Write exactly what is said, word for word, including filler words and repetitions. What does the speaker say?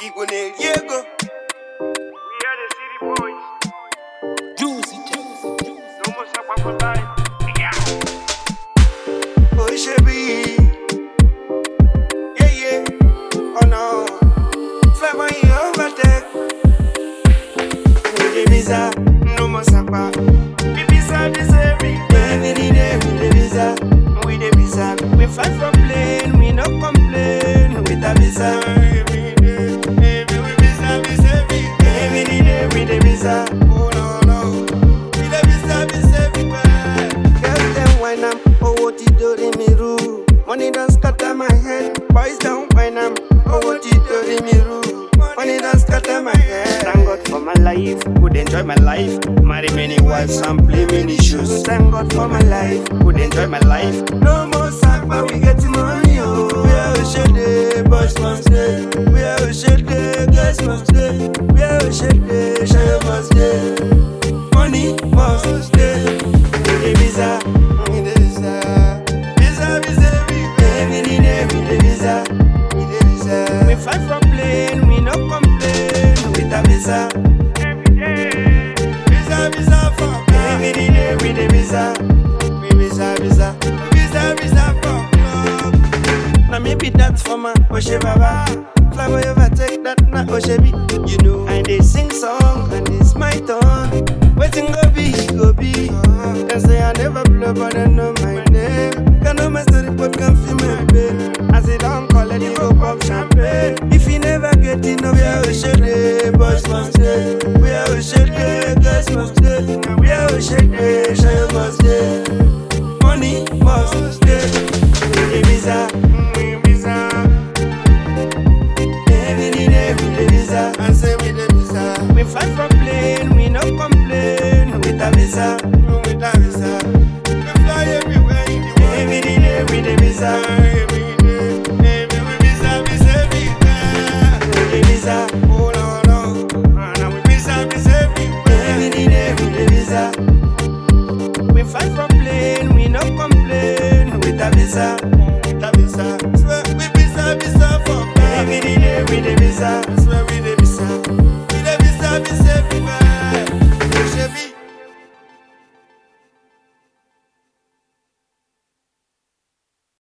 Igbo Diego. We are the city boys. Juicy juicy. No more sapa for life. Yeah. Oh, it should be. Yeah, yeah. Oh no. Fly my overtake. With the visa, no more sapa. Visa this every day. Every day with the visa. With the visa, we fly from plane. We no complain. With the visa. Every day, every with visa, visa every day. Every day with the visa. Oh no no. With the visa, visa everywhere. Girls them when I'm oh what you do in me room. Money don't scatter my head. Boys don't when I'm oh what you do in me room. Money don't scatter my head. Thank God for my life, could enjoy my life. Marry many wives and play many shoes. Thank God for my life, could enjoy my life. No more sack, but we getting money. Oh, we are shady, boys must stay. We are shady, girls must stay. We are shady, shady must stay. Money must stay. With the visa, with the visa, visa, visa, every day with the visa, with the visa. We fly from plane, we no complain. With the visa, Every day. visa, visa for every day with the visa, with visa, visa, visa, visa for club. Now maybe that's for my Oshe Baba. Fly boy overtake that na Oshebi. You know I dey sing song and it's my turn. Waiting go be, go be. They say I never blow but they know my name. Can know my story but can feel my pain. As it don't call it, you go pop champagne. If you never get it, no we are Oshede, boys must stay. We are Oshede, girls must stay. We are Oshede, show must stay. Money must stay. With the visa, with visa. Every day with the visa, I say with the visa. We fly from plane, we no complain. With the visa, with the visa. We fly everywhere in the world. Every day with the visa, every day, every with visa, visa everywhere. With the visa, oh no no, and now with visa, visa everywhere. Every day with the visa. We fly from plane, we no complain. With the visa, with the visa. Swear we visa, visa for every day with the visa. Swear we